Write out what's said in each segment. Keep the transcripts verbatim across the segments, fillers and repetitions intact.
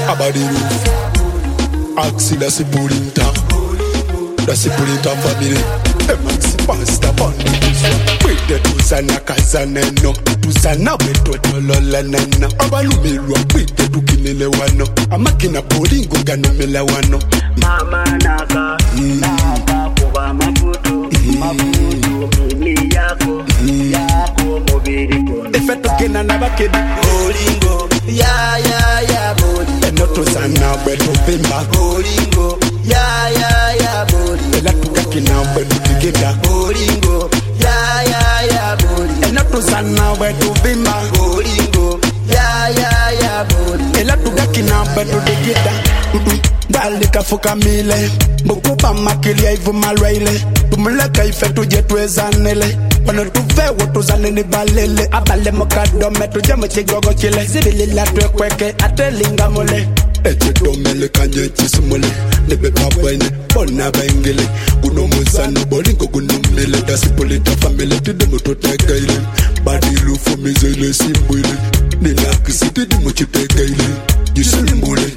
About the roof. Axi, that's a Pulinta. That's a Pulinta family. Maxi pasta bond. With the Tuzana Kazaneno. Tuzana Beto Lolanana. Abalumiro, with the Dukinelewano. A makina Polingo Ganomilawano. Mama Naka, Naka, Kuba Maputo, Maputo, Mimi Yako, Yako, Mobirico. If I took in another kid, Bolingo, Ya, Ya, Ya, Boli. And not Tuzana Beto Pimba. Bolingo, Ya, Ya, Ya, Boli. And not Tukakina Beto Gita. Bolingo, Ya, Ya, Ya, Boli. And not Tuzana Beto Pimba. Bolingo, Ya, Ya, Ya, Boli. And not Tukakina Beto Gita. Dalika fuka mile Mukuba makilia ivu malwaile Tumuleka ife tuje tuwezanele Wano tuve wotu zanini balele Abale mokadome tuje mchigogo chile Zibili la tuekweke atelinga mule Eche domele kanje chisumule Nebe papwene bona bengele Uno muzano bolingo gunumile Dasi polita famile tidemu tuteka ile Badilu fumizele simbwile Nilakisi tidimu chiteka ile Jisulimbule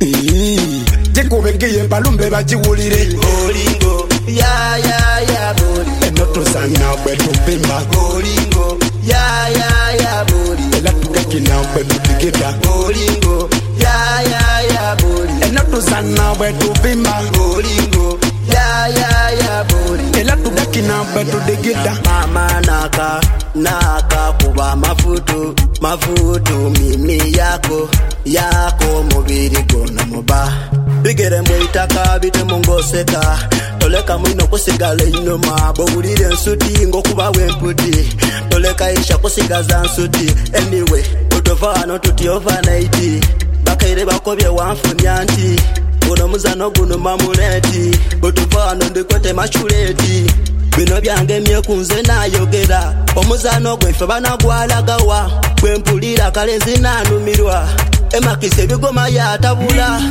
Jeko begeye balumbe bajiwulire Bolingo, ya ya ya boli. Enoto sana beto pimba Bolingo, ya ya ya boli. Ela tukakina beto tiketa Bolingo, ya ya ya boli. Enoto sana beto pimba Bolingo, ya ya ya boli. Ela tukakina beto tiketa Mama naka, naka kuba mafutu, mafutu mimi yako, yako mubiri gona muba. Bigere mwitaka bite mungoseka Toleka mwino kusigale inoma Bogulire nsuti ngo kuba wemputi Toleka isha kusigaza nsuti Anyway, utovano tuti overnight Bakaire bakobye wanfuni anti Uno muzano guno mamuleti Utovano ndikote machuleti Bino byange myekunze nayogera Omuzano gwefe banagwalagawa Gwempulira kalenzi nanumirwa Emakise bigoma yatabula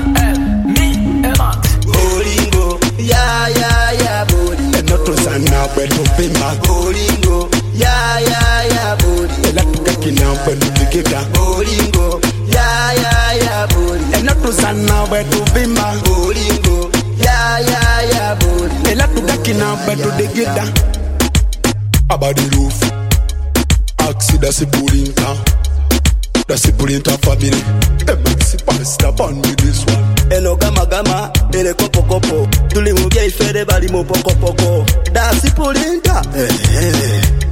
Bolingo, ya ya ya boli. Enoto sana beto pimba Bolingo, ya ya ya boli. Ela tukakina beto tiketa Bolingo, ya ya ya boli. Enoto sana beto pimba Bolingo, ya ya ya boli. Ela tukakina beto tiketa About the roof. Axi, that's a Pulinta. That's a Pulinta family. Maxi pasta bond with this one. Eno gama gama, ele kopo kopo. Tuli mubye ifere bali mu poko poko. That's Pulinta. Eh eh.